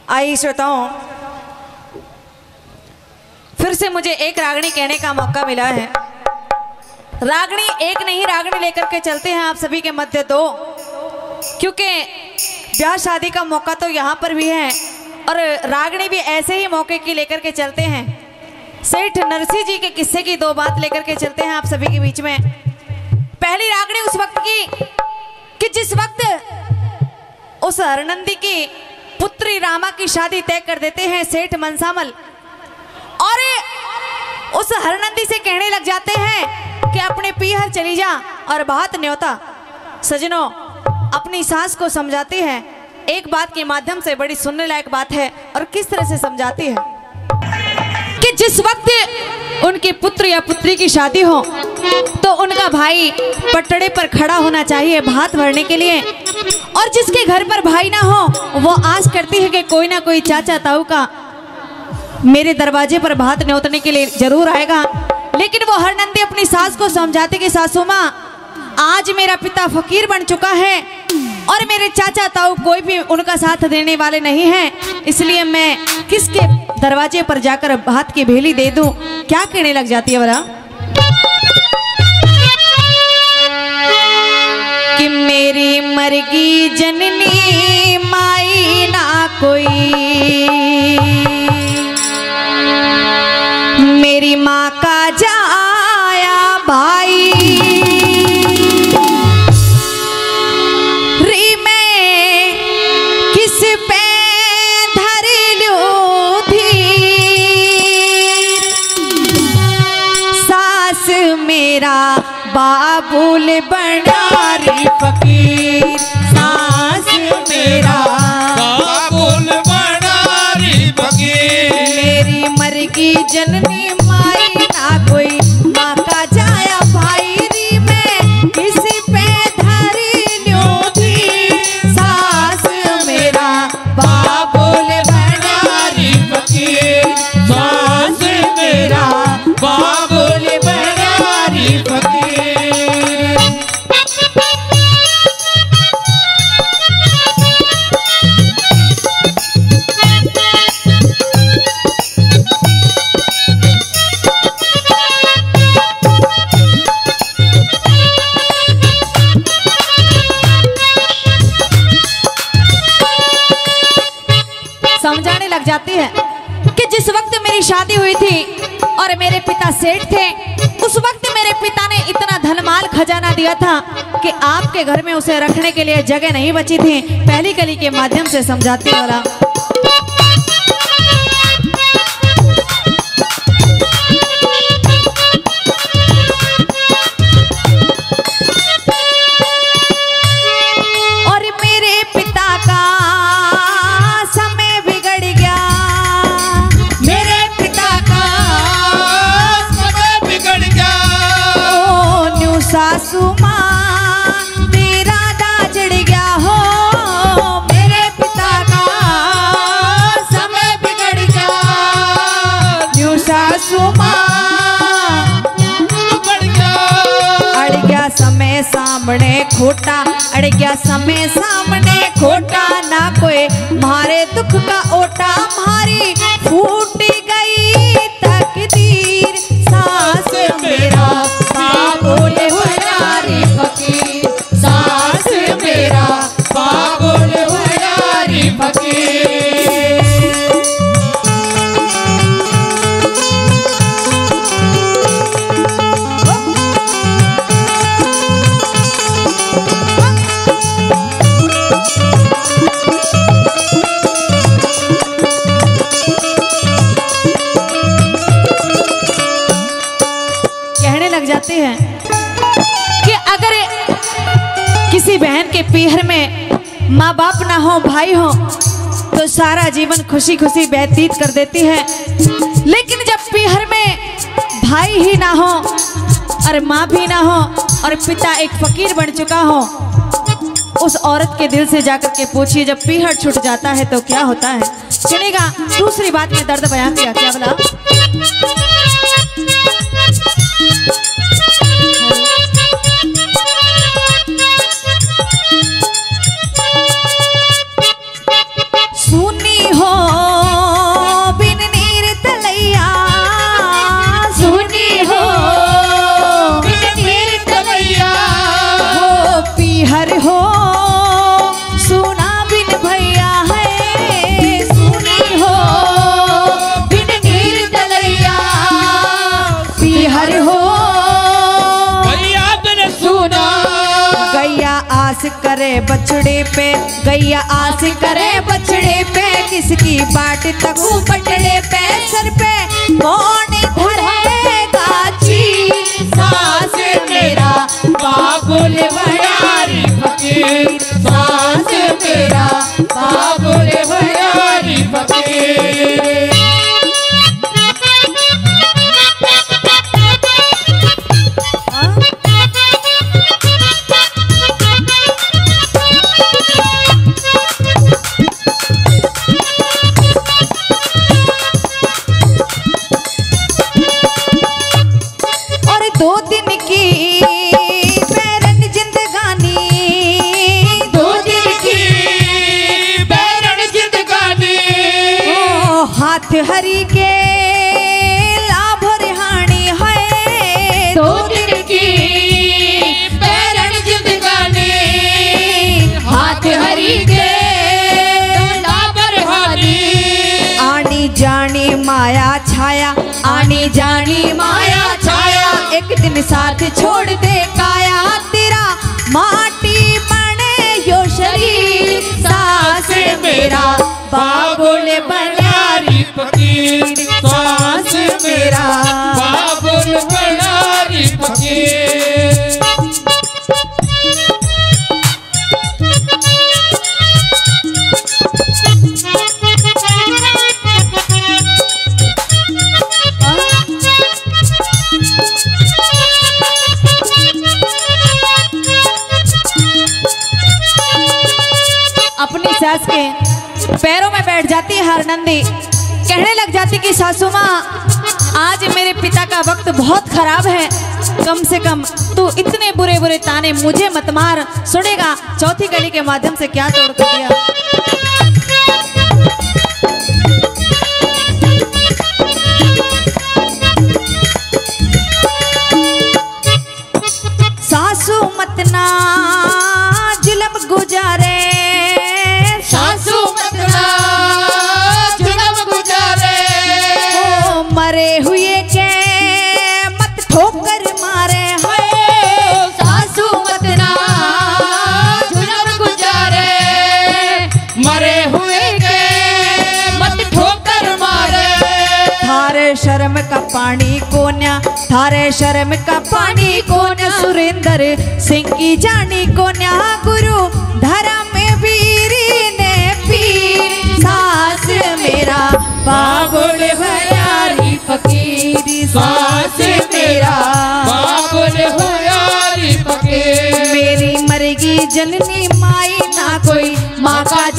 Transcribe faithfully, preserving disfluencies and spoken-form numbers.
आइए श्रोताओं, फिर से मुझे एक रागनी कहने का मौका मिला है। रागनी एक नहीं, रागनी लेकर के चलते हैं आप सभी के मध्य दो, क्योंकि ब्याह शादी का मौका तो यहाँ पर भी है और रागनी भी ऐसे ही मौके की लेकर के चलते हैं। सेठ नरसिंह जी के किस्से की दो बात लेकर के चलते हैं आप सभी के बीच में। पहली रागनी उस वक्त की कि जिस वक्त उस हरनंदी की पुत्री रामा की शादी तय कर देते हैं सेठ मनसामल, और उस हरनंदी से कहने लग जाते हैं कि अपने पीहर चली जा और बात न्योता। सजनों, अपनी सास को समझाती है एक बात के माध्यम से, बड़ी सुनने लायक बात है। और किस तरह से समझाती है कि जिस वक्त उनकी पुत्र या पुत्री की शादी हो तो उनका भाई पटड़े पर खड़ा होना चाहिए भात भरने के लिए, और जिसके घर पर भाई ना हो वो आस करती है कि कोई ना कोई चाचा ताऊ का मेरे दरवाजे पर भात न्योतने के लिए जरूर आएगा। लेकिन वो हरनंदी अपनी सास को समझाते कि सासू माँ, आज मेरा पिता फकीर बन चुका है और मेरे चाचा ताऊ कोई भी उनका साथ देने वाले नहीं हैं, इसलिए मैं किसके दरवाजे पर जाकर भात की भेली दे दूं। क्या कहने लग जाती है बड़ा कि मेरी मरगी जननी माई ना कोई, मेरी माँ का जाया भाई, री मैं किस पे धर लूं धीर, सास मेरा बाबुल बना रे फकीर, सास मेरा बाबुल बना रे फकीर, मेरी मरगी जननी माई ना कोई, माँ का जाया भाई, री मैं किसी पे धरी ल्यूं धीर, सास मेरा बाबुल बना रे फकीर, सास मेरा बाबुल बना रे फकीर। समझाने लग जाती है कि जिस वक्त मेरी शादी हुई थी और मेरे पिता सेठ थे, उस वक्त मेरे पिता ने इतना धनमाल खजाना दिया था कि आपके घर में उसे रखने के लिए जगह नहीं बची थी। पहली कली के माध्यम से समझाती वाला सासू माँ तेरा दाजड़ गया हो, मेरे पिता का समय बिगड़ गया, न्यू सासू माँ बिगड़ गया, अड़ गया समय सामने खोटा, अड़ गया समय सामने खोटा, ना कोई मारे दुख का ओटा, मारी फूट गई तकदीर, सास मेरा बाबुल बना रे फकीर, सास मेरा बाबुल बना रे फकीर। कहने लग जाते हैं कि अगर किसी बहन के पीहर में माँ बाप ना हो, भाई हो, तो सारा जीवन खुशी खुशी व्यतीत कर देती है। लेकिन जब पीहर में भाई ही ना हो और माँ भी ना हो और पिता एक फकीर बन चुका हो, उस औरत के दिल से जाकर के पूछिए जब पीहर छूट जाता है तो क्या होता है। सुनिएगा दूसरी बात में दर्द बयां किया। क्या बोला? सुनी हो करे बछड़े पे, गैया आस करे बछड़े पे, किसकी बाट तकू पटड़े पे, सर पे कौन धरेगा चीर, सास मेरा बाबुल भंडारी फकीर, सास मेरा बाबुल भंडारी फकीर। दो दिन की बैरन जिंदगानी, दो दिन की बैरन जिंदगानी, ओ हाथ हरी के लाभ रिहानी है। दो दिन की बैरन जिंदगानी, हाथ हरी के लाभ रिहानी। आनी जानी माया छाया, आनी जानी माया छाया, एक दिन साथ छोड़ दे काया, तेरा माटी बने यो शरीर, सास मेरा बाबुल भंडारी फकीर, सास मेरा बाबुल भंडारी फकीर। अपनी सास के पैरों में बैठ जाती है हरनंदी, कहने लग जाती कि सासू माँ आज मेरे पिता का वक्त बहुत खराब है, कम से कम तू इतने बुरे बुरे ताने मुझे मत मार, सुनेगा चौथी गली के माध्यम से क्या तोड़ कर दिया। सासू मत ना जुल्म गुजारे, सासू मत ना जुल्म गुजारे, ओ मरे हुए के मत ठोकर मारे, है सासू मत ना जुल्म गुजारे, मरे हुए के मत ठोकर मारे। थारे शर्म का पानी कोन्या, थारे शर्म का पानी कोन्या, सुरेंद्र सिंह की जानी कोन्या, गुरु धर्म वीरी ने पीर, सास मेरा बाबुल भंडारी फकीर, सास मेरा बाबुल भंडारी फकीर। मेरी मरेगी जननी माई, ना कोई माँ का